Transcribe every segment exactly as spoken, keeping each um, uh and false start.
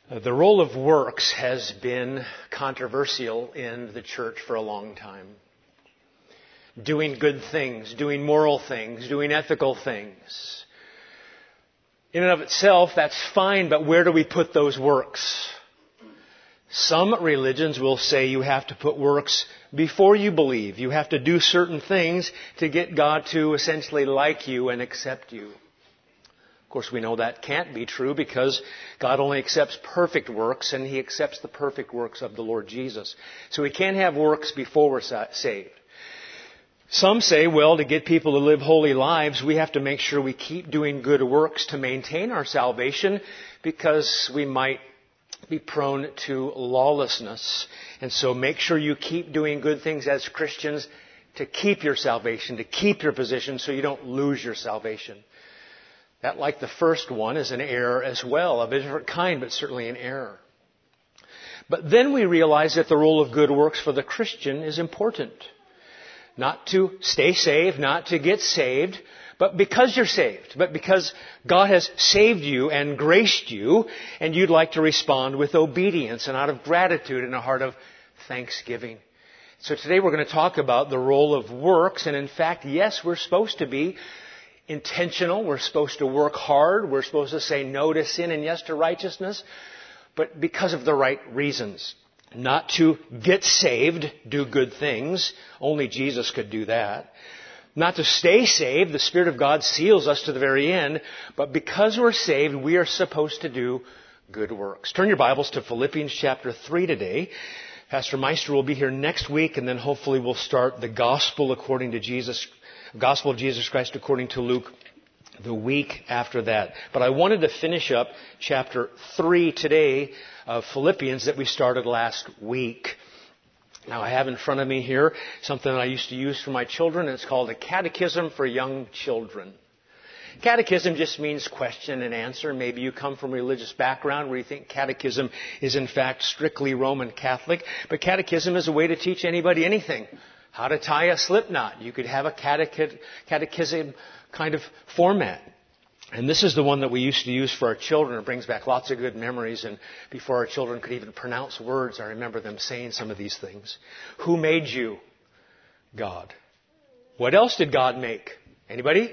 The role of works has been controversial in the church for a long time. Doing good things, doing moral things, doing ethical things. In and of itself, that's fine, but where do we put those works? Some religions will say you have to put works before you believe. You have to do certain things to get God to essentially like you and accept you. Of course, we know that can't be true because God only accepts perfect works, and He accepts the perfect works of the Lord Jesus. So we can't have works before we're saved. Some say, well, to get people to live holy lives, we have to make sure we keep doing good works to maintain our salvation because we might be prone to lawlessness. And so make sure you keep doing good things as Christians to keep your salvation, to keep your position so you don't lose your salvation. That, like the first one, is an error as well, of a different kind, but certainly an error. But then we realize that the role of good works for the Christian is important. Not to stay saved, not to get saved, but because you're saved, but because God has saved you and graced you, and you'd like to respond with obedience and out of gratitude and a heart of thanksgiving. So today we're going to talk about the role of works, and in fact, yes, we're supposed to be intentional. We're supposed to work hard. We're supposed to say no to sin and yes to righteousness, but because of the right reasons. Not to get saved, do good things. Only Jesus could do that. Not to stay saved. The Spirit of God seals us to the very end. But because we're saved, we are supposed to do good works. Turn your Bibles to Philippians chapter three today. Pastor Meister will be here next week, and then hopefully we'll start the Gospel according to Jesus, Gospel of Jesus Christ according to Luke the week after that. But I wanted to finish up chapter three today of Philippians that we started last week. Now I have in front of me here something that I used to use for my children. It's called a catechism for young children. Catechism just means question and answer. Maybe you come from a religious background where you think catechism is in fact strictly Roman Catholic. But catechism is a way to teach anybody anything. How to tie a slip knot. You could have a catech- catechism kind of format. And this is the one that we used to use for our children. It brings back lots of good memories. And before our children could even pronounce words, I remember them saying some of these things. Who made you? God. What else did God make? Anybody?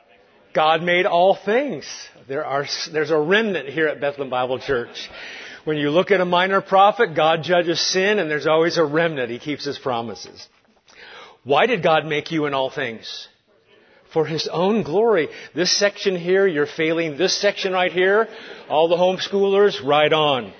God made all things. There are, there's a remnant here at Bethlehem Bible Church. When you look at a minor prophet, God judges sin, and there's always a remnant. He keeps His promises. Why did God make you in all things? For His own glory. This section here, you're failing. This section right here, all the homeschoolers, right on.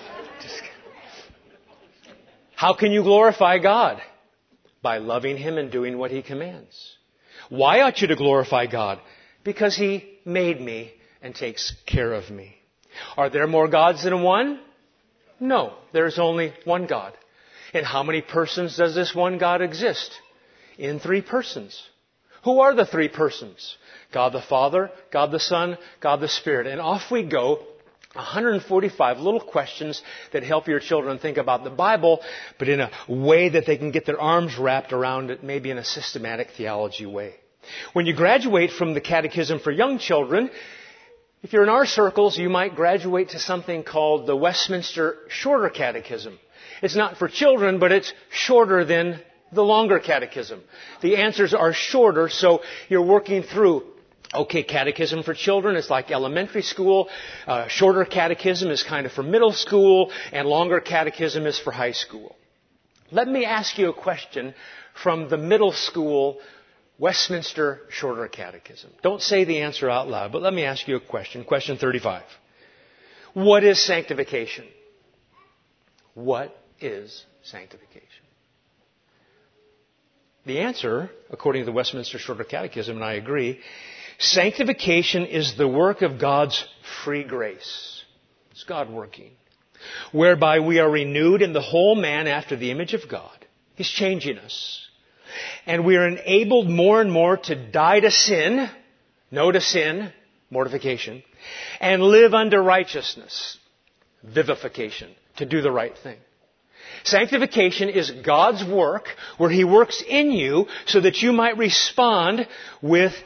How can you glorify God? By loving Him and doing what He commands. Why ought you to glorify God? Because He made me and takes care of me. Are there more gods than one? No, there's only one God. And how many persons does this one God exist? In three persons. Who are the three persons? God the Father, God the Son, God the Spirit. And off we go. one hundred forty-five little questions that help your children think about the Bible, but in a way that they can get their arms wrapped around it, maybe in a systematic theology way. When you graduate from the Catechism for Young Children, if you're in our circles, you might graduate to something called the Westminster Shorter Catechism. It's not for children, but it's shorter than the longer catechism. The answers are shorter, so you're working through, okay, catechism for children is like elementary school, uh, shorter catechism is kind of for middle school, and longer catechism is for high school. Let me ask you a question from the middle school Westminster Shorter Catechism. Don't say the answer out loud, but let me ask you a question. Question thirty-five. What is sanctification? What is sanctification? The answer, according to the Westminster Shorter Catechism, and I agree, sanctification is the work of God's free grace. It's God working. Whereby we are renewed in the whole man after the image of God. He's changing us. And we are enabled more and more to die to sin, no to sin, mortification, and live unto righteousness, vivification, to do the right thing. Sanctification is God's work where He works in you so that you might respond with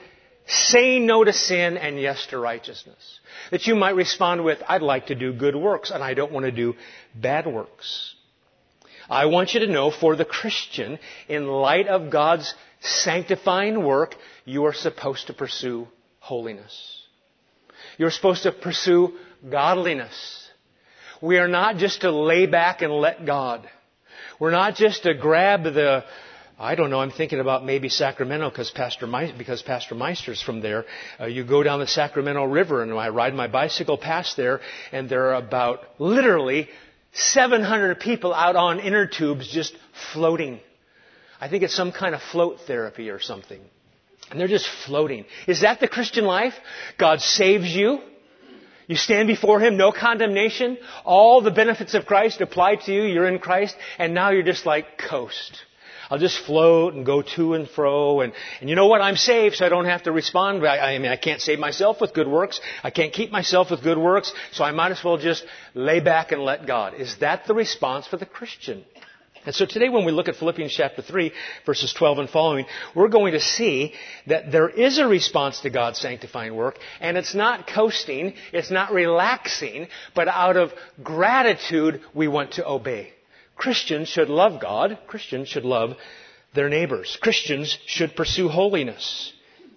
saying no to sin and yes to righteousness. That you might respond with, I'd like to do good works and I don't want to do bad works. I want you to know, for the Christian, in light of God's sanctifying work, you are supposed to pursue holiness. You're supposed to pursue godliness. We are not just to lay back and let God. We're not just to grab the, I don't know, I'm thinking about maybe Sacramento because Pastor Me- because Pastor Meister's from there. Uh, you go down the Sacramento River and I ride my bicycle past there and there are about literally seven hundred people out on inner tubes just floating. I think it's some kind of float therapy or something. And they're just floating. Is that the Christian life? God saves you. You stand before Him, no condemnation. All the benefits of Christ apply to you. You're in Christ. And now you're just like coast. I'll just float and go to and fro. And, and you know what? I'm saved, so I don't have to respond. I, I mean, I can't save myself with good works. I can't keep myself with good works. So I might as well just lay back and let God. Is that the response for the Christian? And so today when we look at Philippians chapter three, verses twelve and following, we're going to see that there is a response to God's sanctifying work, and it's not coasting, it's not relaxing, but out of gratitude we want to obey. Christians should love God. Christians should love their neighbors. Christians should pursue holiness.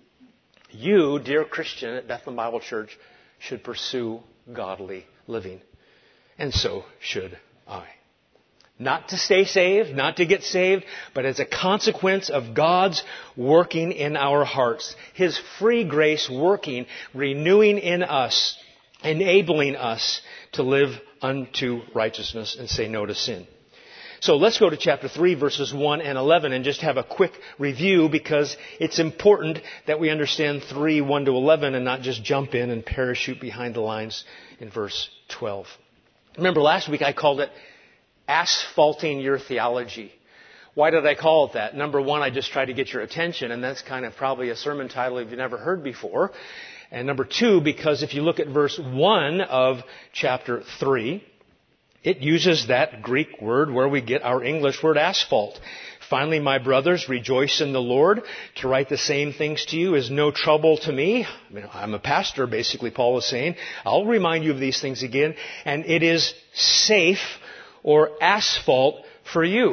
You, dear Christian at Bethlehem Bible Church, should pursue godly living. And so should I. Not to stay saved, not to get saved, but as a consequence of God's working in our hearts. His free grace working, renewing in us, enabling us to live unto righteousness and say no to sin. So let's go to chapter three, verses one and eleven, and just have a quick review because it's important that we understand three, one to eleven, and not just jump in and parachute behind the lines in verse twelve. Remember last week I called it asphalting your theology. Why did I call it that? Number one, I just tried to get your attention, and that's kind of probably a sermon title you've never heard before. And number two, because if you look at verse one of chapter three, it uses that Greek word where we get our English word asphalt. Finally, my brothers, rejoice in the Lord. To write the same things to you is no trouble to me. I mean, I'm a pastor, basically, Paul is saying. I'll remind you of these things again. And it is safe or asphalt for you.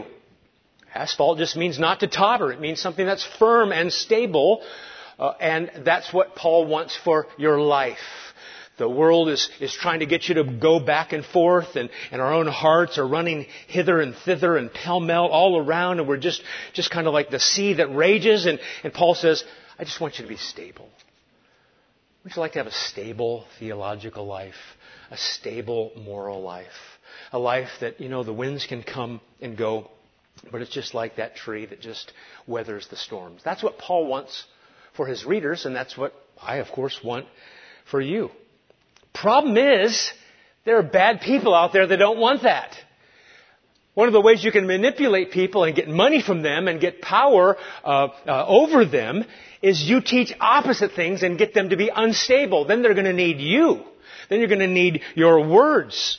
Asphalt just means not to totter. It means something that's firm and stable. Uh, and that's what Paul wants for your life. The world is, is trying to get you to go back and forth, and, and our own hearts are running hither and thither and pell-mell all around, and we're just, just kind of like the sea that rages. And, and Paul says, I just want you to be stable. Would you like to have a stable theological life? A stable moral life? A life that, you know, the winds can come and go, but it's just like that tree that just weathers the storms. That's what Paul wants for his readers, and that's what I, of course, want for you. Problem is, there are bad people out there that don't want that. One of the ways you can manipulate people and get money from them and get power uh, uh, over them is you teach opposite things and get them to be unstable. Then they're going to need you. Then you're going to need your words.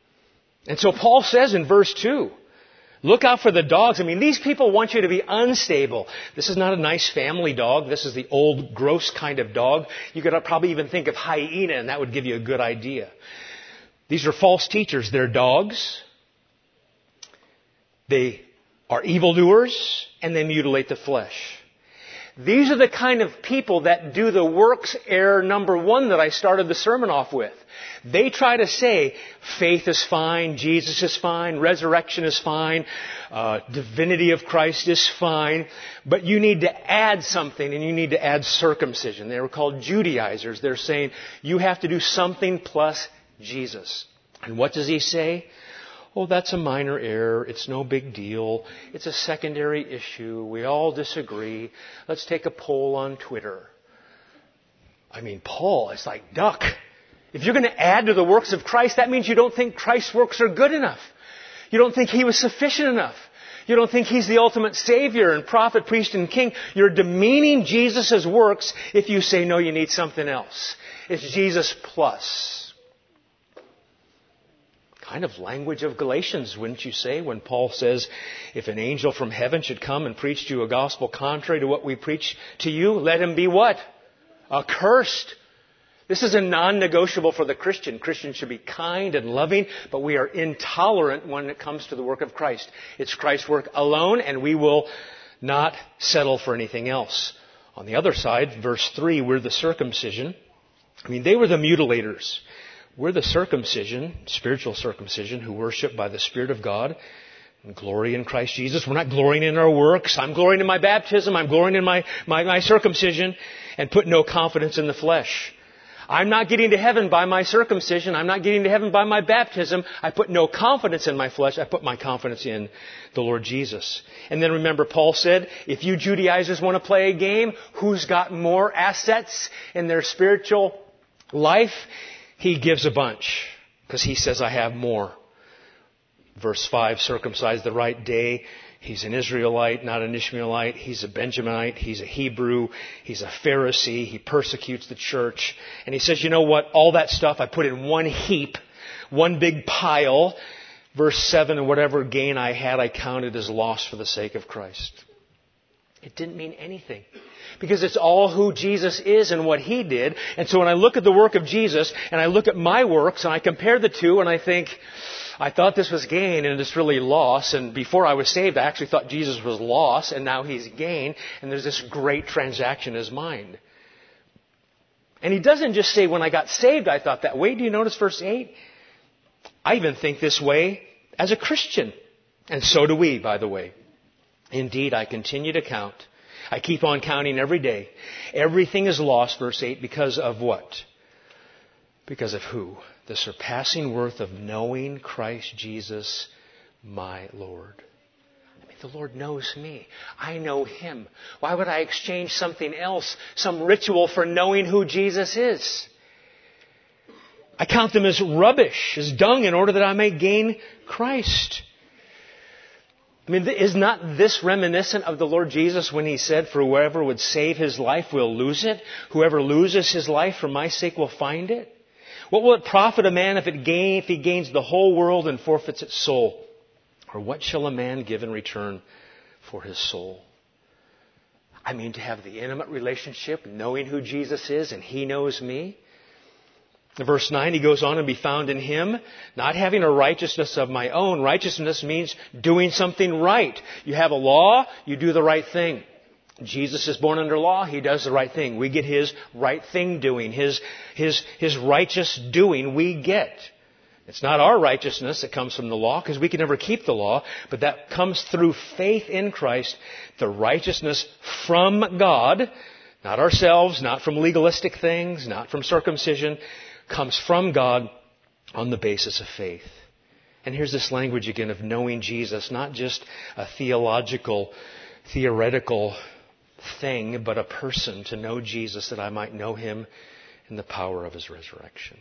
And so Paul says in verse two, look out for the dogs. I mean, these people want you to be unstable. This is not a nice family dog. This is the old, gross kind of dog. You could probably even think of hyena, and that would give you a good idea. These are false teachers. They're dogs. They are evildoers, and they mutilate the flesh. These are the kind of people that do the works error number one that I started the sermon off with. They try to say faith is fine, Jesus is fine, resurrection is fine, uh, divinity of Christ is fine, but you need to add something, and you need to add circumcision. They were called Judaizers. They're saying you have to do something plus Jesus. And what does he say? Oh, that's a minor error. It's no big deal. It's a secondary issue. We all disagree. Let's take a poll on Twitter. I mean, Paul is like, duck. If you're going to add to the works of Christ, that means you don't think Christ's works are good enough. You don't think he was sufficient enough. You don't think he's the ultimate Savior and prophet, priest, and king. You're demeaning Jesus' works if you say, no, you need something else. It's Jesus plus. Kind of language of Galatians, wouldn't you say, when Paul says, if an angel from heaven should come and preach to you a gospel contrary to what we preach to you, let him be what? Accursed. This is a non-negotiable for the Christian. Christians should be kind and loving, but we are intolerant when it comes to the work of Christ. It's Christ's work alone, and we will not settle for anything else. On the other side, verse three, we're the circumcision. I mean, they were the mutilators. We're the circumcision, spiritual circumcision, who worship by the Spirit of God and glory in Christ Jesus. We're not glorying in our works. I'm glorying in my baptism. I'm glorying in my, my, my circumcision, and put no confidence in the flesh. I'm not getting to heaven by my circumcision. I'm not getting to heaven by my baptism. I put no confidence in my flesh. I put my confidence in the Lord Jesus. And then remember, Paul said, if you Judaizers want to play a game, who's got more assets in their spiritual life? He gives a bunch, because he says, I have more. Verse five, circumcised the right day. He's an Israelite, not an Ishmaelite. He's a Benjaminite. He's a Hebrew. He's a Pharisee. He persecutes the church. And he says, you know what? All that stuff I put in one heap, one big pile. Verse seven, and whatever gain I had, I counted as loss for the sake of Christ. It didn't mean anything, because it's all who Jesus is and what He did. And so when I look at the work of Jesus and I look at my works and I compare the two and I think, I thought this was gain and it's really loss. And before I was saved, I actually thought Jesus was loss, and now He's gain. And there's this great transaction in His mind. And He doesn't just say, when I got saved, I thought that way. Do you notice verse eight? I even think this way as a Christian. And so do we, by the way. Indeed, I continue to count. I keep on counting every day. Everything is lost, verse eight, because of what? Because of who? The surpassing worth of knowing Christ Jesus, my Lord. I mean, the Lord knows me. I know Him. Why would I exchange something else, some ritual, for knowing who Jesus is? I count them as rubbish, as dung, in order that I may gain Christ. I mean, is not this reminiscent of the Lord Jesus when He said, for whoever would save his life will lose it? Whoever loses his life for my sake will find it? What will it profit a man if, it gain, if he gains the whole world and forfeits its soul? Or what shall a man give in return for his soul? I mean, to have the intimate relationship, knowing who Jesus is and He knows me. In verse nine, he goes on, and be found in Him, not having a righteousness of my own. Righteousness means doing something right. You have a law, you do the right thing. Jesus is born under law, He does the right thing. We get His right thing doing, His, His, His righteous doing we get. It's not our righteousness that comes from the law, because we can never keep the law, but that comes through faith in Christ, the righteousness from God, not ourselves, not from legalistic things, not from circumcision, comes from God on the basis of faith. And here's this language again of knowing Jesus, not just a theological, theoretical thing, but a person, to know Jesus that I might know Him in the power of His resurrection.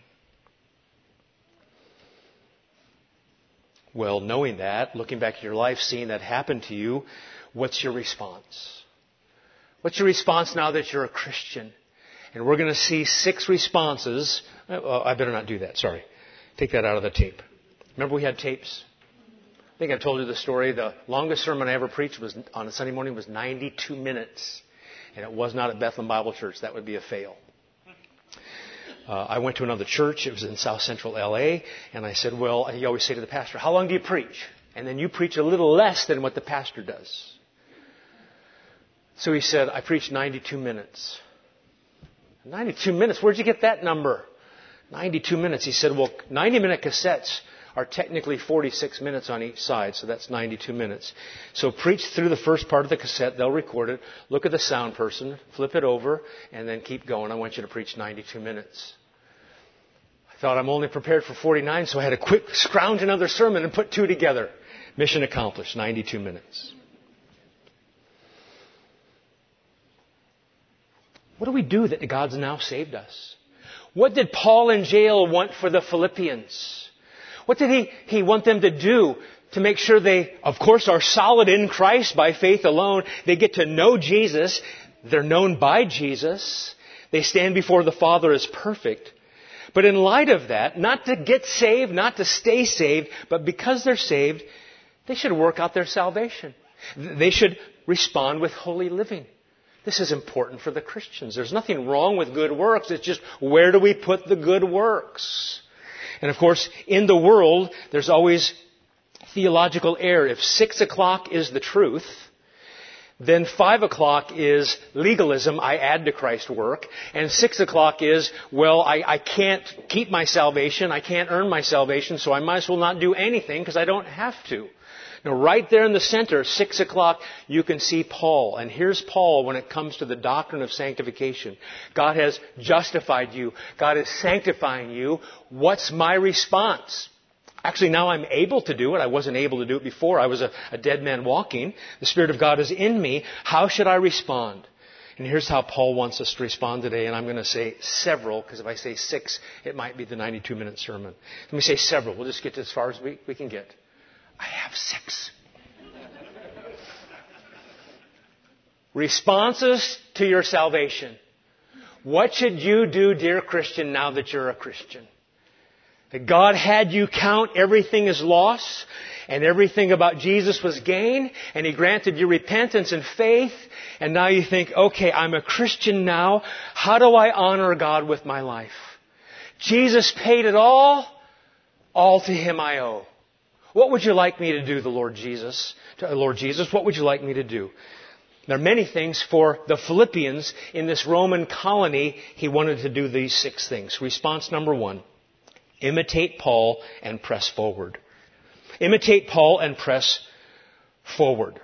Well, knowing that, looking back at your life, seeing that happen to you, what's your response? What's your response now that you're a Christian? And we're going to see six responses. Oh, I better not do that. Sorry. Take that out of the tape. Remember we had tapes? I think I told you the story. The longest sermon I ever preached was on a Sunday morning was ninety-two minutes. And it was not at Bethlehem Bible Church. That would be a fail. Uh, I went to another church. It was in South Central L A. And I said, well, you always say to the pastor, how long do you preach? And then you preach a little less than what the pastor does. So he said, I preached ninety-two minutes. ninety-two minutes? Where'd you get that number? ninety-two minutes. He said, well, ninety-minute cassettes are technically forty-six minutes on each side, so that's ninety-two minutes. So preach through the first part of the cassette. They'll record it. Look at the sound person. Flip it over, and then keep going. I want you to preach ninety-two minutes. I thought I'm only prepared for forty-nine, so I had to quick scrounge another sermon and put two together. Mission accomplished. ninety-two minutes. What do we do that God's now saved us? What did Paul in jail want for the Philippians? What did he, he want them to do to make sure they, of course, are solid in Christ by faith alone? They get to know Jesus. They're known by Jesus. They stand before the Father as perfect. But in light of that, not to get saved, not to stay saved, but because they're saved, they should work out their salvation. They should respond with holy living. This is important for the Christians. There's nothing wrong with good works. It's just, where do we put the good works? And of course, in the world, there's always theological error. If six o'clock is the truth, then five o'clock is legalism, I add to Christ's work. And six o'clock is, well, I, I can't keep my salvation, I can't earn my salvation, so I might as well not do anything because I don't have to. Now, right there in the center, six o'clock, you can see Paul. And here's Paul when it comes to the doctrine of sanctification. God has justified you. God is sanctifying you. What's my response? Actually, now I'm able to do it. I wasn't able to do it before. I was a, a dead man walking. The Spirit of God is in me. How should I respond? And here's how Paul wants us to respond today. And I'm going to say several, because if I say six, it might be the ninety-two minute sermon. Let me say several. We'll just get to as far as we, we can get. I have six. Responses to your salvation. What should you do, dear Christian, now that you're a Christian? That God had you count everything as loss, and everything about Jesus was gain, and He granted you repentance and faith, and now you think, okay, I'm a Christian now. How do I honor God with my life? Jesus paid it all. All to Him I owe. What would you like me to do, the Lord Jesus? To Lord Jesus, what would you like me to do? There are many things for the Philippians in this Roman colony. He wanted to do these six things. Response number one. Imitate Paul and press forward. Imitate Paul and press forward.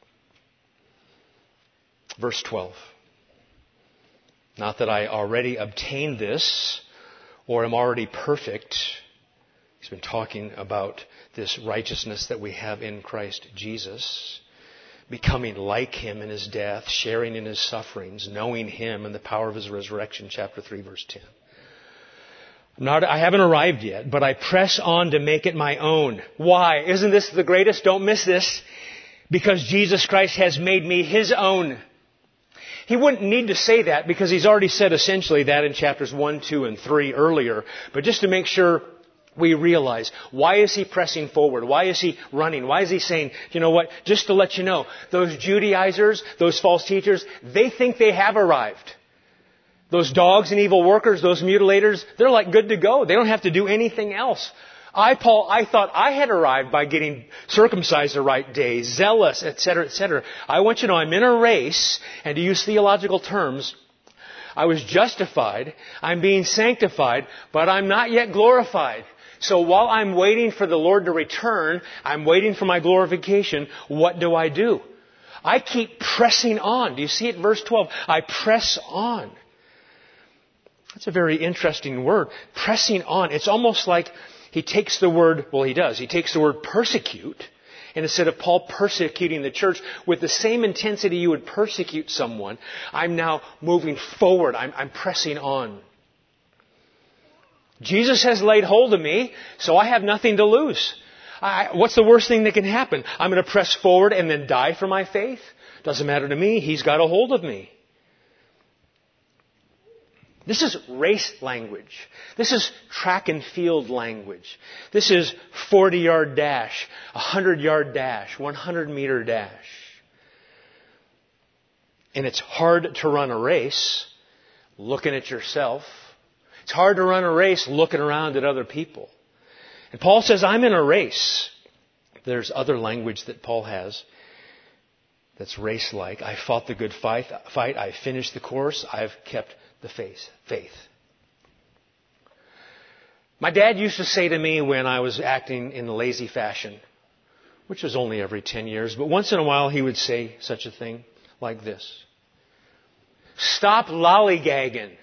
Verse twelve. Not that I already obtained this or am already perfect. He's been talking about this righteousness that we have in Christ Jesus. Becoming like Him in His death, sharing in His sufferings, knowing Him and the power of His resurrection. Chapter three, verse ten. Not, I haven't arrived yet, but I press on to make it my own. Why? Isn't this the greatest? Don't miss this. Because Jesus Christ has made me His own. He wouldn't need to say that because He's already said essentially that in chapters one, two, and three earlier. But just to make sure we realize, why is He pressing forward? Why is He running? Why is He saying, you know what, just to let you know, those Judaizers, those false teachers, they think they have arrived. Those dogs and evil workers, those mutilators, they're like good to go. They don't have to do anything else. I, Paul, I thought I had arrived by getting circumcised the right day, zealous, et cetera, et cetera. I want you to know I'm in a race, and to use theological terms, I was justified, I'm being sanctified, but I'm not yet glorified. So while I'm waiting for the Lord to return, I'm waiting for my glorification, what do I do? I keep pressing on. Do you see it? Verse twelve. I press on. That's a very interesting word. Pressing on. It's almost like he takes the word, well he does, he takes the word persecute, and instead of Paul persecuting the church with the same intensity you would persecute someone, I'm now moving forward. I'm, I'm pressing on. Jesus has laid hold of me, so I have nothing to lose. I, what's the worst thing that can happen? I'm going to press forward and then die for my faith? Doesn't matter to me. He's got a hold of me. This is race language. This is track and field language. This is forty-yard dash, one hundred-yard dash, one hundred meter dash. And it's hard to run a race looking at yourself. It's hard to run a race looking around at other people. And Paul says, I'm in a race. There's other language that Paul has that's race-like. I fought the good fight. fight. I finished the course. I've kept the faith. faith. My dad used to say to me when I was acting in lazy fashion, which was only every ten years, but once in a while he would say such a thing like this. Stop lollygagging.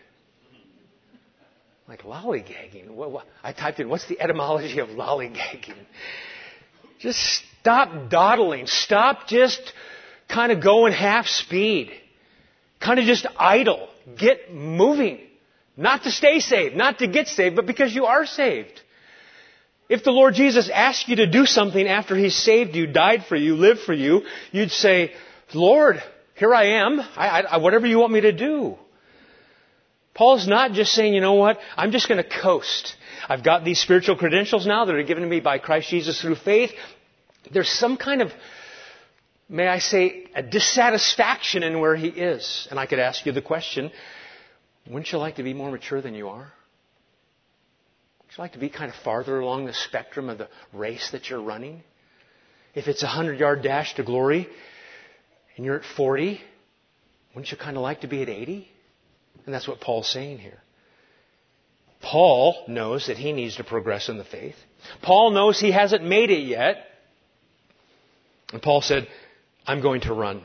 Like lollygagging? What, what? I typed in, what's the etymology of lollygagging? Just stop dawdling. Stop just kind of going half speed. Kind of just idle. Get moving. Not to stay saved, not to get saved, but because you are saved. If the Lord Jesus asked you to do something after He saved you, died for you, lived for you, you'd say, Lord, here I am. I, I, whatever you want me to do. Paul's not just saying, you know what, I'm just going to coast. I've got these spiritual credentials now that are given to me by Christ Jesus through faith. There's some kind of may I say, a dissatisfaction in where he is. And I could ask you the question, wouldn't you like to be more mature than you are? Would you like to be kind of farther along the spectrum of the race that you're running? If it's a hundred-yard dash to glory and you're at forty, wouldn't you kind of like to be at eighty? And that's what Paul's saying here. Paul knows that he needs to progress in the faith. Paul knows he hasn't made it yet. And Paul said, I'm going to run.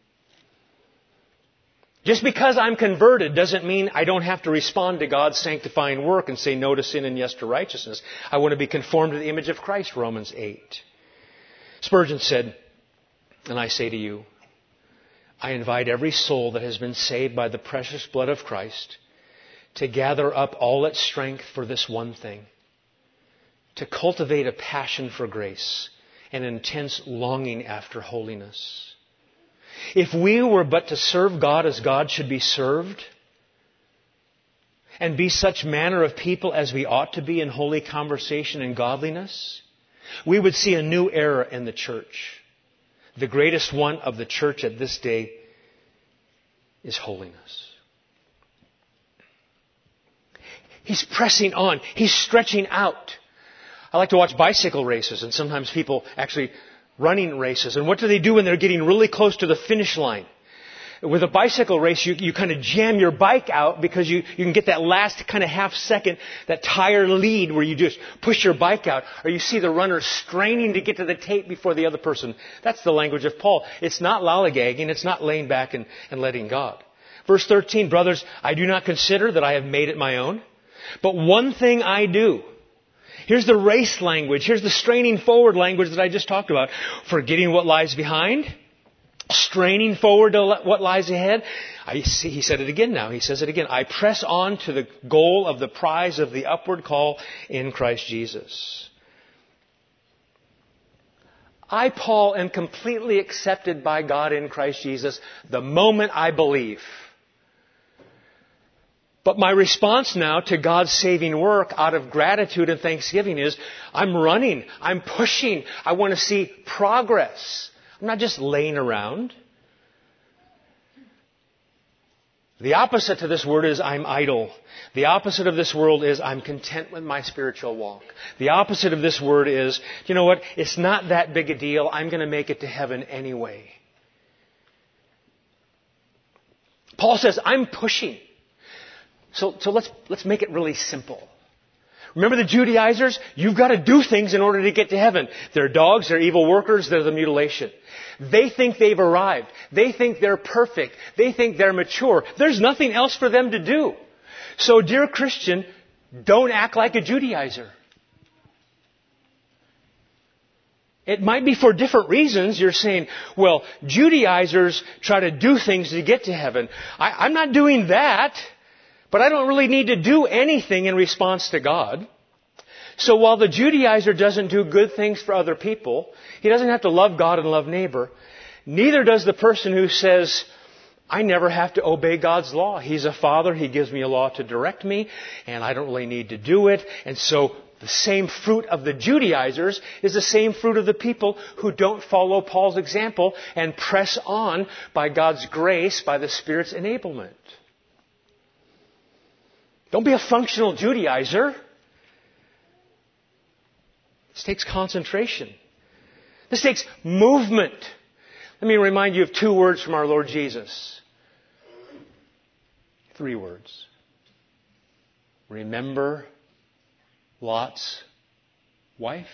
Just because I'm converted doesn't mean I don't have to respond to God's sanctifying work and say no to sin and yes to righteousness. I want to be conformed to the image of Christ, Romans eight. Spurgeon said, and I say to you, I invite every soul that has been saved by the precious blood of Christ to gather up all its strength for this one thing, to cultivate a passion for grace, an intense longing after holiness. If we were but to serve God as God should be served, and be such manner of people as we ought to be in holy conversation and godliness, we would see a new era in the church. The greatest one of the church at this day is holiness. He's pressing on. He's stretching out. I like to watch bicycle races, and sometimes people actually running races. And what do they do when they're getting really close to the finish line? With a bicycle race, you, you kind of jam your bike out because you, you can get that last kind of half second, that tire lead where you just push your bike out. Or you see the runner straining to get to the tape before the other person. That's the language of Paul. It's not lollygagging. It's not laying back and, and letting God. Verse thirteen, brothers, I do not consider that I have made it my own. But one thing I do. Here's the race language. Here's the straining forward language that I just talked about. Forgetting what lies behind. Straining forward to what lies ahead. I see, he said it again now. He says it again. I press on to the goal of the prize of the upward call in Christ Jesus. I, Paul, am completely accepted by God in Christ Jesus the moment I believe. But my response now to God's saving work out of gratitude and thanksgiving is, I'm running, I'm pushing, I want to see progress. I'm not just laying around. The opposite to this word is I'm idle. The opposite of this word is I'm content with my spiritual walk. The opposite of this word is, you know what, it's not that big a deal, I'm going to make it to heaven anyway. Paul says, I'm pushing. So, so let's, let's make it really simple. Remember the Judaizers? You've got to do things in order to get to heaven. They're dogs, they're evil workers, they're the mutilation. They think they've arrived. They think they're perfect. They think they're mature. There's nothing else for them to do. So, dear Christian, don't act like a Judaizer. It might be for different reasons. You're saying, well, Judaizers try to do things to get to heaven. I, I'm not doing that. But I don't really need to do anything in response to God. So while the Judaizer doesn't do good things for other people, he doesn't have to love God and love neighbor. Neither does the person who says, I never have to obey God's law. He's a father. He gives me a law to direct me, and I don't really need to do it. And so the same fruit of the Judaizers is the same fruit of the people who don't follow Paul's example and press on by God's grace, by the Spirit's enablement. Don't be a functional Judaizer. This takes concentration. This takes movement. Let me remind you of two words from our Lord Jesus. Three words. Remember Lot's wife.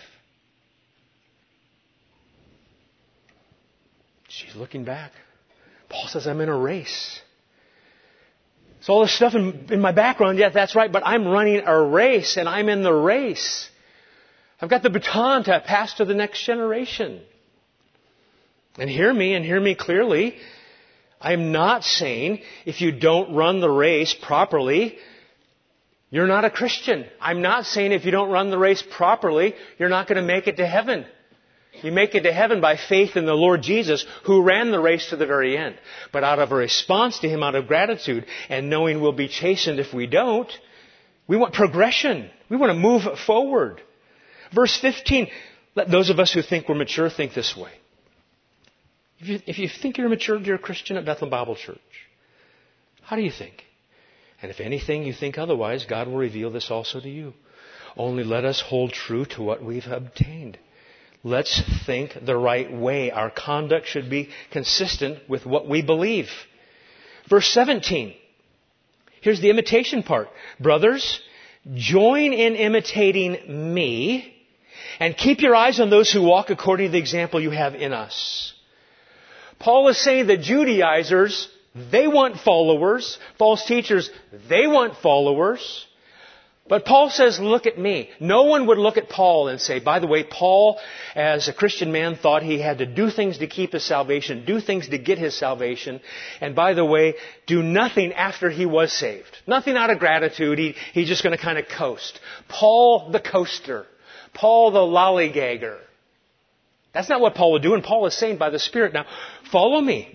She's looking back. Paul says, I'm in a race. So all this stuff in, in my background, yeah, that's right, but I'm running a race, and I'm in the race. I've got the baton to pass to the next generation. And hear me, and hear me clearly. I'm not saying if you don't run the race properly, you're not a Christian. I'm not saying if you don't run the race properly, you're not going to make it to heaven. You make it to heaven by faith in the Lord Jesus, who ran the race to the very end. But out of a response to Him, out of gratitude, and knowing we'll be chastened if we don't, we want progression. We want to move forward. Verse fifteen, let those of us who think we're mature think this way. If you, if you think you're mature, you're a Christian at Bethlehem Bible Church. How do you think? And if anything you think otherwise, God will reveal this also to you. Only let us hold true to what we've obtained. Let's think the right way. Our conduct should be consistent with what we believe. Verse seventeen. Here's the imitation part. Brothers, join in imitating me and keep your eyes on those who walk according to the example you have in us. Paul is saying that Judaizers, they want followers. False teachers, they want followers. But Paul says, look at me. No one would look at Paul and say, by the way, Paul, as a Christian man, thought he had to do things to keep his salvation, do things to get his salvation, and by the way, do nothing after he was saved. Nothing out of gratitude. He, he's just going to kind of coast. Paul the coaster. Paul the lollygagger. That's not what Paul would do, and Paul is saying by the Spirit, now, follow me.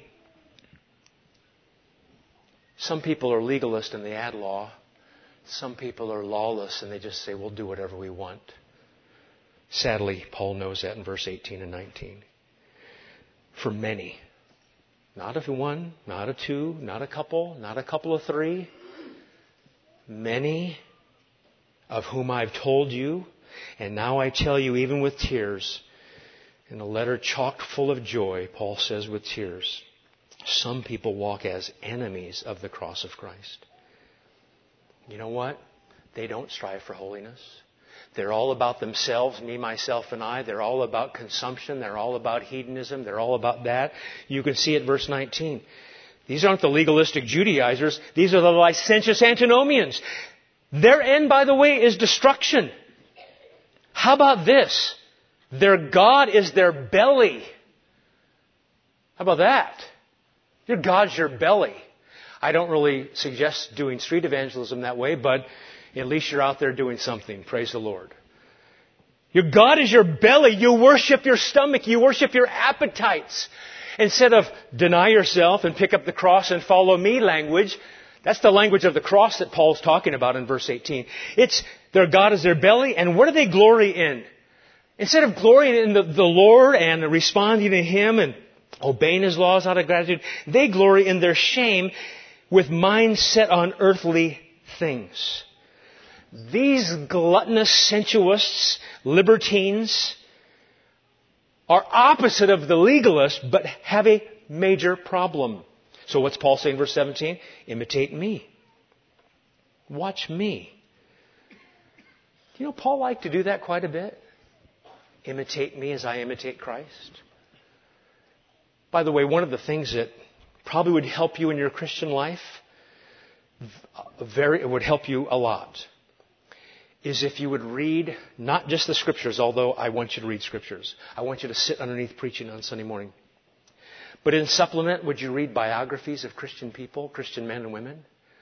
Some people are legalist and they add law. Some people are lawless and they just say, we'll do whatever we want. Sadly, Paul knows that in verse eighteen and nineteen. For many, not a one, not a two, not a couple, not a couple of three, many of whom I've told you, and now I tell you even with tears, in a letter chock full of joy, Paul says with tears, some people walk as enemies of the cross of Christ. You know what? They don't strive for holiness. They're all about themselves, me, myself, and I. They're all about consumption. They're all about hedonism. They're all about that. You can see it verse nineteen. These aren't the legalistic Judaizers. These are the licentious antinomians. Their end, by the way, is destruction. How about this? Their God is their belly. How about that? Your God's your belly. I don't really suggest doing street evangelism that way, but at least you're out there doing something. Praise the Lord. Your God is your belly. You worship your stomach. You worship your appetites. Instead of deny yourself and pick up the cross and follow me language, that's the language of the cross that Paul's talking about in verse eighteen. It's their God is their belly, and what do they glory in? Instead of glorying in the, the Lord and responding to Him and obeying His laws out of gratitude, they glory in their shame with minds set on earthly things. These gluttonous sensuists, libertines, are opposite of the legalists, but have a major problem. So what's Paul saying in verse seventeen? Imitate me. Watch me. Do you know Paul liked to do that quite a bit? Imitate me as I imitate Christ. By the way, one of the things that probably would help you in your Christian life, very, it would help you a lot, is if you would read not just the Scriptures, although I want you to read Scriptures. I want you to sit underneath preaching on Sunday morning. But in supplement, would you read biographies of Christian people, Christian men and women?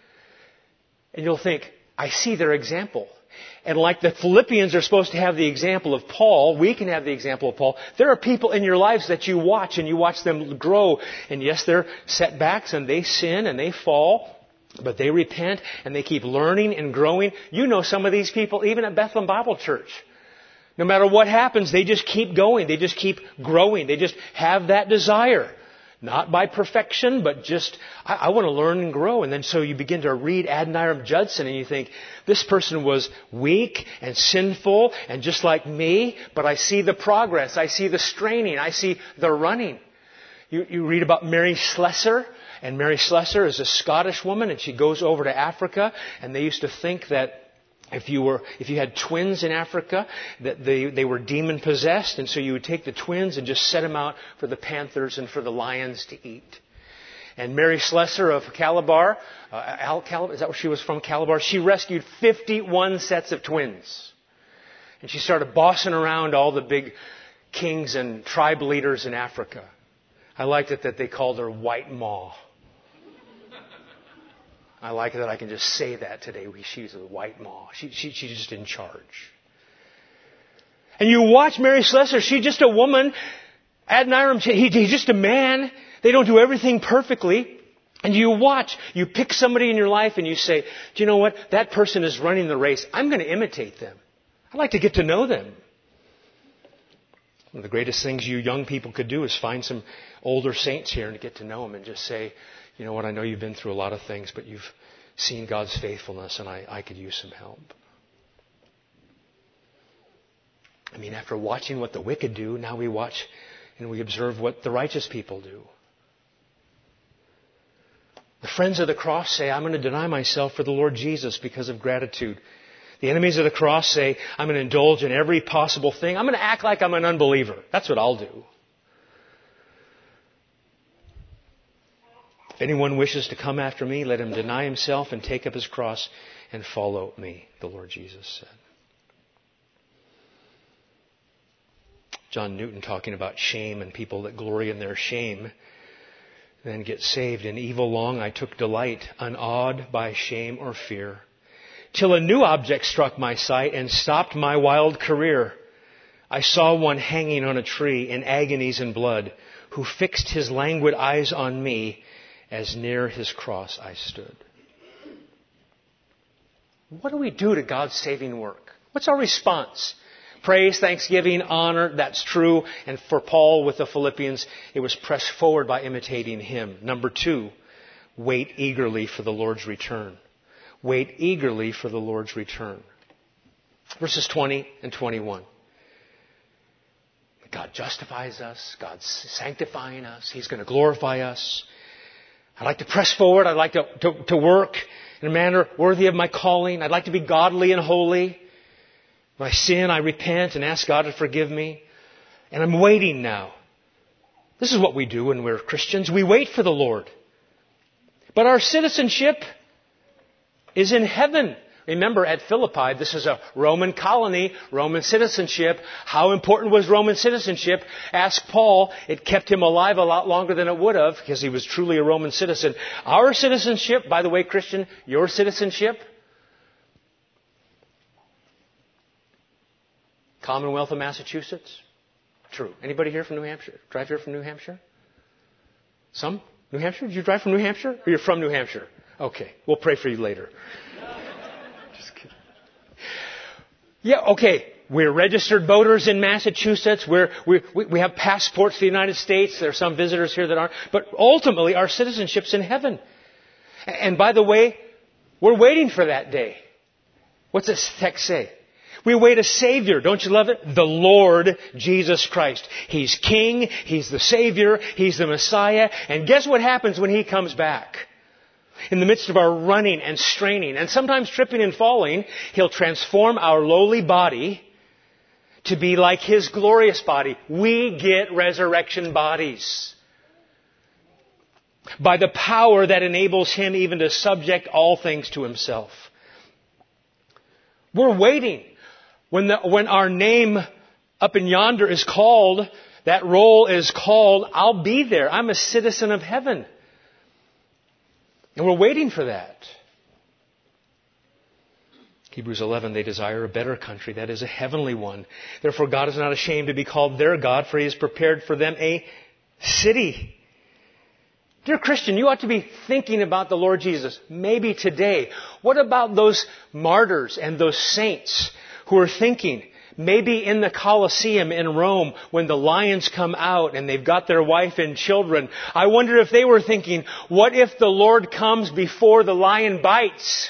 And you'll think, I see their example. And like the Philippians are supposed to have the example of Paul, we can have the example of Paul. There are people in your lives that you watch and you watch them grow. And yes, there are setbacks and they sin and they fall, but they repent and they keep learning and growing. You know some of these people even at Bethlehem Bible Church. No matter what happens, they just keep going. They just keep growing. They just have that desire. Not by perfection, but just, I, I want to learn and grow. And then so you begin to read Adoniram Judson and you think, this person was weak and sinful and just like me, but I see the progress. I see the straining. I see the running. You, you read about Mary Slessor, and Mary Slessor is a Scottish woman and she goes over to Africa, and they used to think that If you were, if you had twins in Africa, that they, they were demon possessed, and so you would take the twins and just set them out for the panthers and for the lions to eat. And Mary Slessor of Calabar, uh, Al, Cal, is that where she was from, Calabar? She rescued fifty-one sets of twins. And she started bossing around all the big kings and tribe leaders in Africa. I liked it that they called her White Ma. I like that I can just say that today. She's a white ma. She, she, she's just in charge. And you watch Mary Slessor. She's just a woman. Adoniram, he, he's just a man. They don't do everything perfectly. And you watch. You pick somebody in your life and you say, do you know what? That person is running the race. I'm going to imitate them. I'd like to get to know them. One of the greatest things you young people could do is find some older saints here and get to know them and just say, you know what, I know you've been through a lot of things, but you've seen God's faithfulness and I, I could use some help. I mean, after watching what the wicked do, now we watch and we observe what the righteous people do. The friends of the cross say, I'm going to deny myself for the Lord Jesus because of gratitude. The enemies of the cross say, I'm going to indulge in every possible thing. I'm going to act like I'm an unbeliever. That's what I'll do. If anyone wishes to come after me, let him deny himself and take up his cross and follow me, the Lord Jesus said. John Newton talking about shame and people that glory in their shame then get saved. In evil long I took delight, unawed by shame or fear, till a new object struck my sight and stopped my wild career. I saw one hanging on a tree in agonies and blood, who fixed his languid eyes on me as near his cross I stood. What do we do to God's saving work? What's our response? Praise, thanksgiving, honor, that's true. And for Paul with the Philippians, it was pressed forward by imitating him. Number two, wait eagerly for the Lord's return. Wait eagerly for the Lord's return. Verses twenty and twenty-one. God justifies us. God's sanctifying us. He's going to glorify us. I'd like to press forward. I'd like to, to, to work in a manner worthy of my calling. I'd like to be godly and holy. When I sin, I repent and ask God to forgive me. And I'm waiting now. This is what we do when we're Christians. We wait for the Lord. But our citizenship is in heaven. Remember, at Philippi, this is a Roman colony, Roman citizenship. How important was Roman citizenship? Ask Paul. It kept him alive a lot longer than it would have because he was truly a Roman citizen. Our citizenship, by the way, Christian, your citizenship, Commonwealth of Massachusetts? True. Anybody here from New Hampshire? Drive here from New Hampshire? Some? New Hampshire? Did you drive from New Hampshire? Or you're from New Hampshire? Okay. We'll pray for you later. Just kidding. Yeah, okay. We're registered voters in Massachusetts. We're, we we have passports to the United States. There are some visitors here that aren't. But ultimately, our citizenship's in heaven. And by the way, we're waiting for that day. What's this text say? We await a Savior. Don't you love it? The Lord Jesus Christ. He's King. He's the Savior. He's the Messiah. And guess what happens when He comes back? In the midst of our running and straining and sometimes tripping and falling, He'll transform our lowly body to be like His glorious body. We get resurrection bodies by the power that enables Him even to subject all things to Himself. We're waiting. When, the, when our name up in yonder is called, that roll is called, I'll be there. I'm a citizen of heaven. And we're waiting for that. Hebrews eleven, they desire a better country, that is a heavenly one. Therefore God is not ashamed to be called their God, for He has prepared for them a city. Dear Christian, you ought to be thinking about the Lord Jesus, maybe today. What about those martyrs and those saints who are thinking, maybe in the Colosseum in Rome, when the lions come out and they've got their wife and children, I wonder if they were thinking, what if the Lord comes before the lion bites?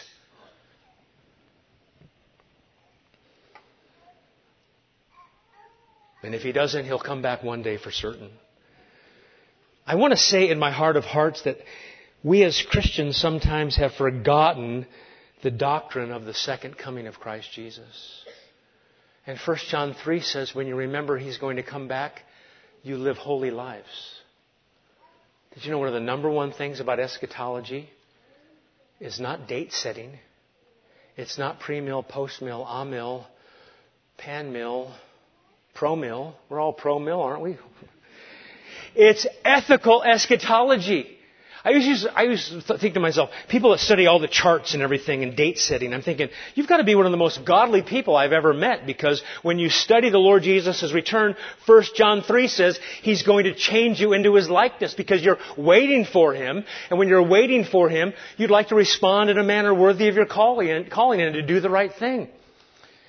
And if He doesn't, He'll come back one day for certain. I want to say in my heart of hearts that we as Christians sometimes have forgotten the doctrine of the second coming of Christ Jesus. And First John three says, when you remember He's going to come back, you live holy lives. Did you know one of the number one things about eschatology is not date setting. It's not pre-mill, post-mill, a-mill, pan-mill, pro-mill. We're all pro-mill, aren't we? It's ethical eschatology. I used, to, I used to think to myself, people that study all the charts and everything and date setting, I'm thinking, you've got to be one of the most godly people I've ever met, because when you study the Lord Jesus' return, First John three says He's going to change you into His likeness because you're waiting for Him. And when you're waiting for Him, you'd like to respond in a manner worthy of your calling and, calling and to do the right thing.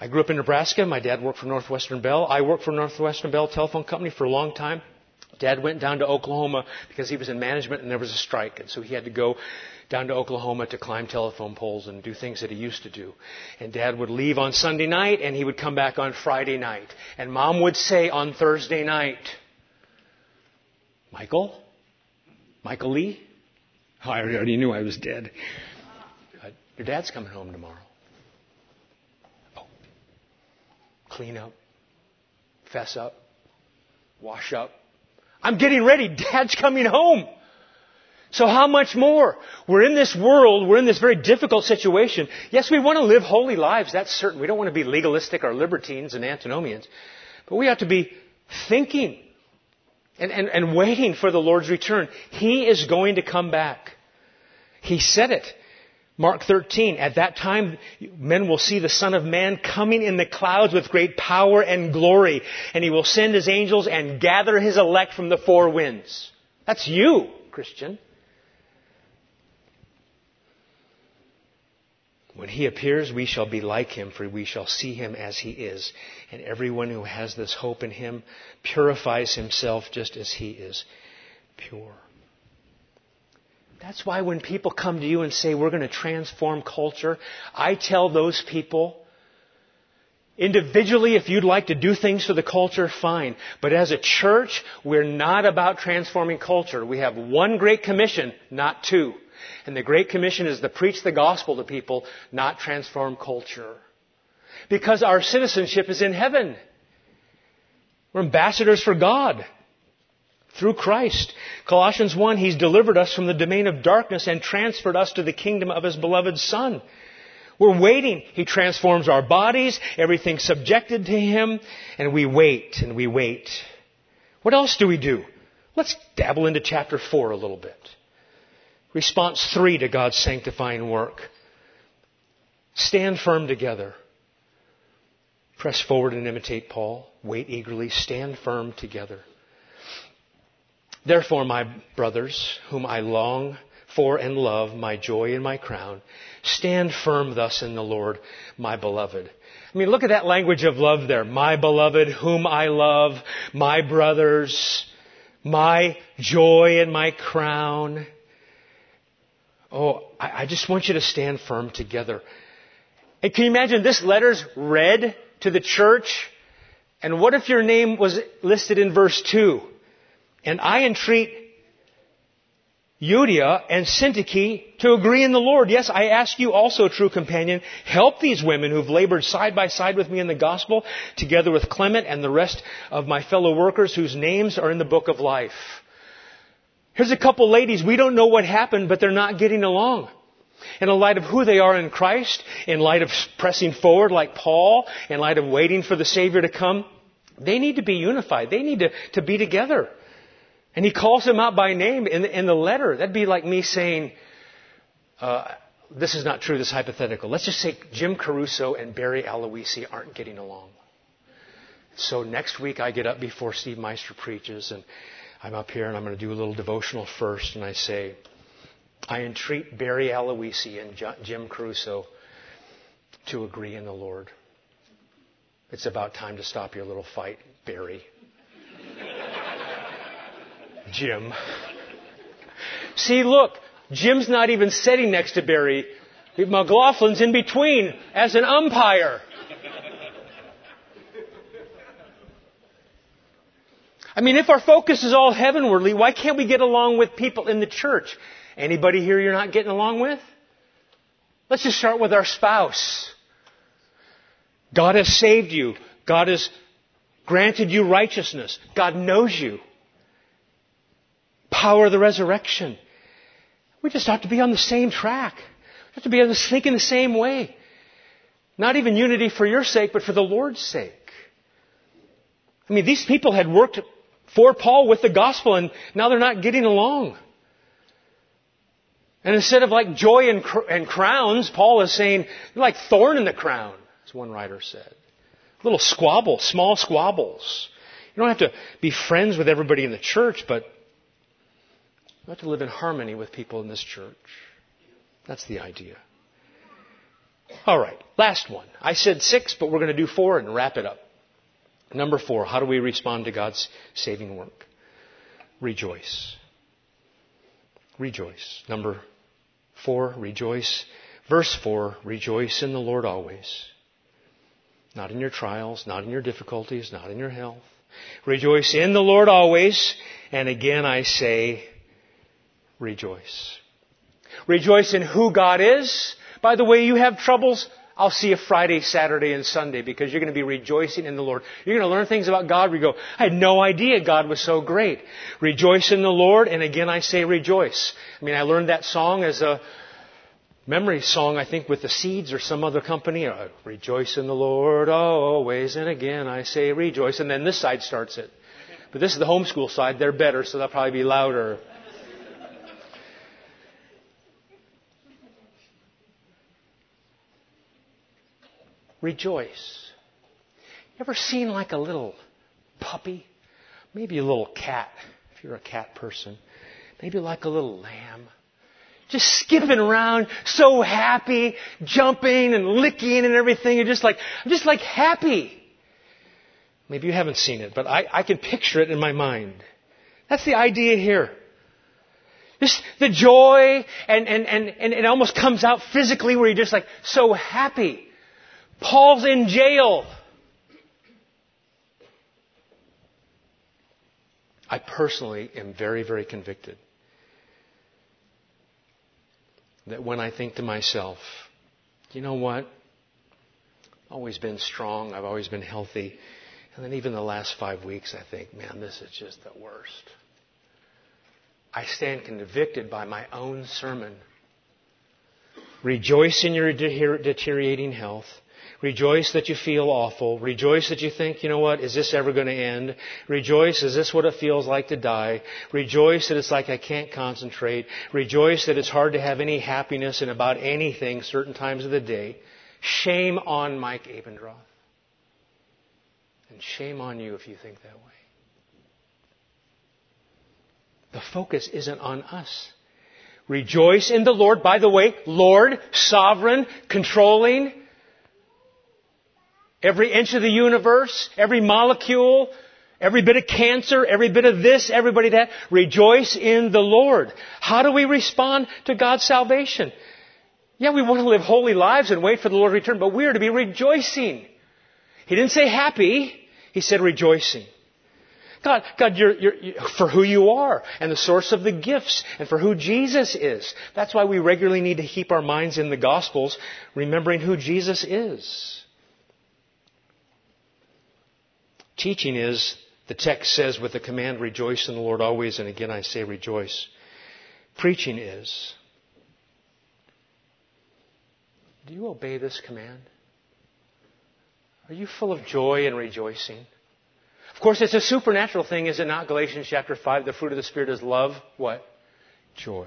I grew up in Nebraska. My dad worked for Northwestern Bell. I worked for Northwestern Bell Telephone Company for a long time. Dad went down to Oklahoma because he was in management and there was a strike. And so he had to go down to Oklahoma to climb telephone poles and do things that he used to do. And Dad would leave on Sunday night and he would come back on Friday night. And Mom would say on Thursday night, Michael? Michael Lee? Oh, I already knew I was dead. Uh, your dad's coming home tomorrow. Oh. Clean up. Fess up. Wash up. I'm getting ready. Dad's coming home. So how much more? We're in this world. We're in this very difficult situation. Yes, we want to live holy lives. That's certain. We don't want to be legalistic or libertines and antinomians. But we have to be thinking and, and, and waiting for the Lord's return. He is going to come back. He said it. Mark thirteen, at that time, men will see the Son of Man coming in the clouds with great power and glory. And He will send His angels and gather His elect from the four winds. That's you, Christian. When He appears, we shall be like Him, for we shall see Him as He is. And everyone who has this hope in Him purifies himself just as He is pure. That's why when people come to you and say, we're going to transform culture, I tell those people, individually, if you'd like to do things for the culture, fine. But as a church, we're not about transforming culture. We have one Great Commission, not two. And the Great Commission is to preach the gospel to people, not transform culture. Because our citizenship is in heaven. We're ambassadors for God. Through Christ. Colossians one, He's delivered us from the domain of darkness and transferred us to the kingdom of His beloved Son. We're waiting. He transforms our bodies, everything subjected to Him, and we wait and we wait. What else do we do? Let's dabble into chapter four a little bit. Response three to God's sanctifying work. Stand firm together. Press forward and imitate Paul. Wait eagerly. Stand firm together. Therefore, my brothers, whom I long for and love, my joy and my crown, stand firm thus in the Lord, my beloved. I mean, look at that language of love there. My beloved, whom I love, my brothers, my joy and my crown. Oh, I, I just want you to stand firm together. And can you imagine this letter's read to the church? And what if your name was listed in verse two? And I entreat Euodia and Syntyche to agree in the Lord. Yes, I ask you also, true companion, help these women who've labored side by side with me in the gospel, together with Clement and the rest of my fellow workers whose names are in the book of life. Here's a couple ladies. We don't know what happened, but they're not getting along. In light of who they are in Christ, in light of pressing forward like Paul, in light of waiting for the Savior to come, they need to be unified. They need to, to be together. And he calls them out by name in the, in the letter. That'd be like me saying, uh, this is not true, this is hypothetical. Let's just say Jim Caruso and Barry Aloisi aren't getting along. So next week I get up before Steve Meister preaches and I'm up here and I'm going to do a little devotional first and I say, I entreat Barry Aloisi and Jim Caruso to agree in the Lord. It's about time to stop your little fight, Barry. Jim. See, look, Jim's not even sitting next to Barry. McLaughlin's in between as an umpire. I mean, if our focus is all heavenwardly, why can't we get along with people in the church? Anybody here you're not getting along with? Let's just start with our spouse. God has saved you. God has granted you righteousness. God knows you. Power of the resurrection. We just have to be on the same track. We have to be able to think in the same way. Not even unity for your sake, but for the Lord's sake. I mean, these people had worked for Paul with the gospel, and now they're not getting along. And instead of like joy and, cr- and crowns, Paul is saying, you're like thorn in the crown, as one writer said. Little squabble, small squabbles. You don't have to be friends with everybody in the church, but you have to live in harmony with people in this church. That's the idea. All right, last one. I said six, but we're going to do four and wrap it up. Number four, how do we respond to God's saving work? Rejoice. Rejoice. Number four, rejoice. Verse four, rejoice in the Lord always. Not in your trials, not in your difficulties, not in your health. Rejoice in the Lord always. And again I say, rejoice. Rejoice in who God is. By the way, you have troubles, I'll see you Friday, Saturday, and Sunday because you're going to be rejoicing in the Lord. You're going to learn things about God where you go, I had no idea God was so great. Rejoice in the Lord, and again I say rejoice. I mean, I learned that song as a memory song, I think, with the Seeds or some other company. Uh, rejoice in the Lord always, and again I say rejoice. And then this side starts it. But this is the homeschool side. They're better, so they'll probably be louder. Rejoice. You ever seen like a little puppy? Maybe a little cat, if you're a cat person. Maybe like a little lamb. Just skipping around, so happy, jumping and licking and everything. You're just like, I'm just like happy. Maybe you haven't seen it, but I, I can picture it in my mind. That's the idea here. Just the joy, and, and, and, and it almost comes out physically where you're just like so happy. Paul's in jail. I personally am very, very convicted that when I think to myself, you know what? I've always been strong. I've always been healthy. And then even the last five weeks, I think, man, this is just the worst. I stand convicted by my own sermon. Rejoice in your deteriorating health. Rejoice that you feel awful. Rejoice that you think, you know what, is this ever going to end? Rejoice, is this what it feels like to die? Rejoice that it's like I can't concentrate. Rejoice that it's hard to have any happiness in about anything certain times of the day. Shame on Mike Abendroth. And shame on you if you think that way. The focus isn't on us. Rejoice in the Lord. By the way, Lord, sovereign, controlling. Every inch of the universe, every molecule, every bit of cancer, every bit of this, everybody that. Rejoice in the Lord. How do we respond to God's salvation? Yeah, we want to live holy lives and wait for the Lord's return, but we are to be rejoicing. He didn't say happy. He said rejoicing. God, God, you're, you're, you're, for who you are and the source of the gifts and for who Jesus is. That's why we regularly need to keep our minds in the Gospels, remembering who Jesus is. Teaching is, the text says with the command, rejoice in the Lord always, and again I say rejoice. Preaching is, do you obey this command? Are you full of joy and rejoicing? Of course, it's a supernatural thing, is it not? Galatians chapter five, the fruit of the Spirit is love, what? Joy.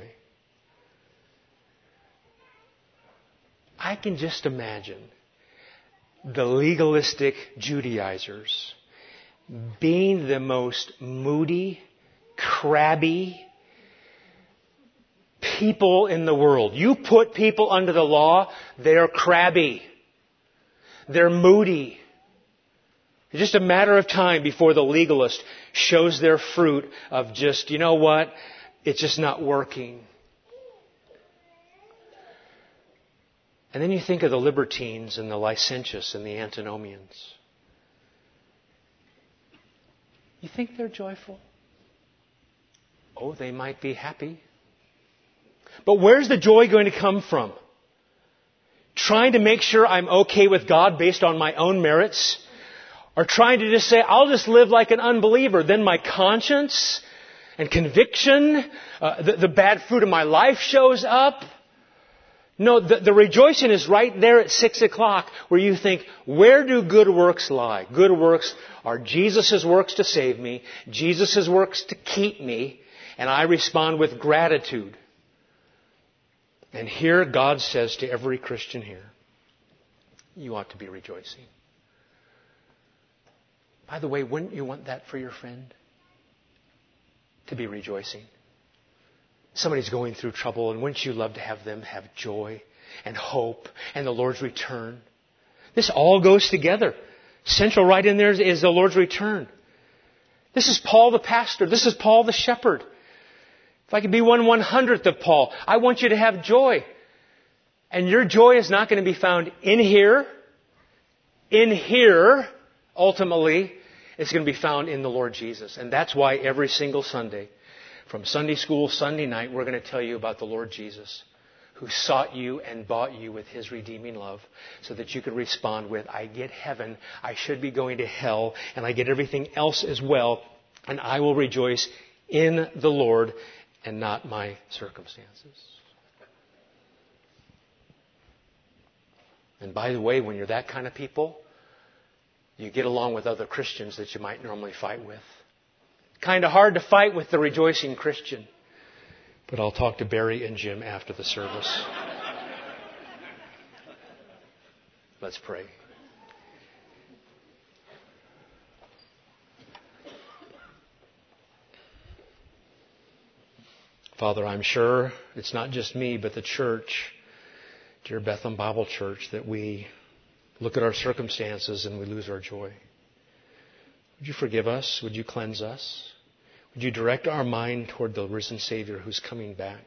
I can just imagine the legalistic Judaizers being the most moody, crabby people in the world. You put people under the law, they're crabby. They're moody. It's just a matter of time before the legalist shows their fruit of just, you know what, it's just not working. And then you think of the libertines and the licentious and the antinomians. You think they're joyful? Oh, they might be happy. But where's the joy going to come from? Trying to make sure I'm okay with God based on my own merits? Or trying to just say, I'll just live like an unbeliever. Then my conscience and conviction, uh, the, the bad fruit of my life shows up. No, the, the rejoicing is right there at six o'clock where you think, where do good works lie? Good works are Jesus' works to save me, Jesus' works to keep me, and I respond with gratitude. And here God says to every Christian here, you ought to be rejoicing. By the way, wouldn't you want that for your friend? To be rejoicing. Somebody's going through trouble, and wouldn't you love to have them have joy? and hope and the Lord's return. This all goes together. Central right in there is the Lord's return. This is Paul the pastor. This is Paul the shepherd. If I could be one one hundredth of Paul, I want you to have joy. And your joy is not going to be found in here. In here, ultimately, it's going to be found in the Lord Jesus. And that's why every single Sunday, from Sunday school, Sunday night, we're going to tell you about the Lord Jesus, who sought you and bought you with His redeeming love so that you could respond with, I get heaven, I should be going to hell, and I get everything else as well, and I will rejoice in the Lord and not my circumstances. And by the way, when you're that kind of people, you get along with other Christians that you might normally fight with. Kind of hard to fight with the rejoicing Christian. But I'll talk to Barry and Jim after the service. Let's pray. Father, I'm sure it's not just me, but the church, dear Bethlehem Bible Church, that we look at our circumstances and we lose our joy. Would you forgive us? Would you cleanse us? Would you direct our mind toward the risen Savior who's coming back?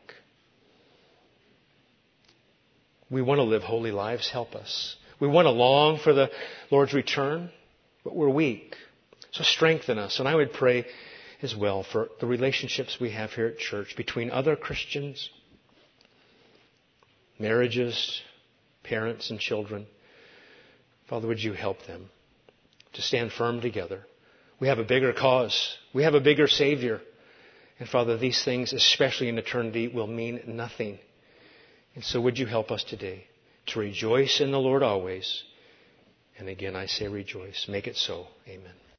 We want to live holy lives. Help us. We want to long for the Lord's return, but we're weak. So strengthen us. And I would pray as well for the relationships we have here at church between other Christians, marriages, parents and children. Father, would you help them to stand firm together? We have a bigger cause. We have a bigger Savior. And Father, these things, especially in eternity, will mean nothing. And so would you help us today to rejoice in the Lord always? And again, I say rejoice. Make it so. Amen.